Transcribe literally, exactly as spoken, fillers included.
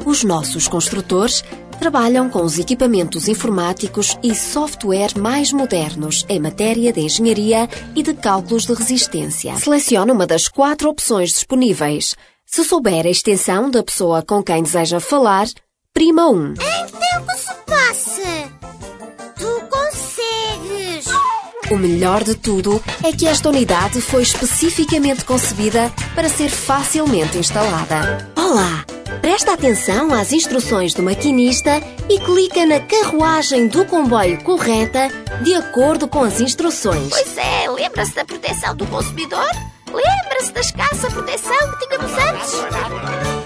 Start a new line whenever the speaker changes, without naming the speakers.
Os nossos construtores trabalham com os equipamentos informáticos e software mais modernos em matéria de engenharia e de cálculos de resistência. Selecione uma das quatro opções disponíveis. Se souber a extensão da pessoa com quem deseja falar, prima um.
Então, o que se passa? Tu consegues!
O melhor de tudo é que esta unidade foi especificamente concebida para ser facilmente instalada. Olá! Presta atenção às instruções do maquinista e clica na carruagem do comboio correta de acordo com as instruções.
Pois é, lembra-se da proteção do consumidor? Lembra-se da escassa proteção que tínhamos antes?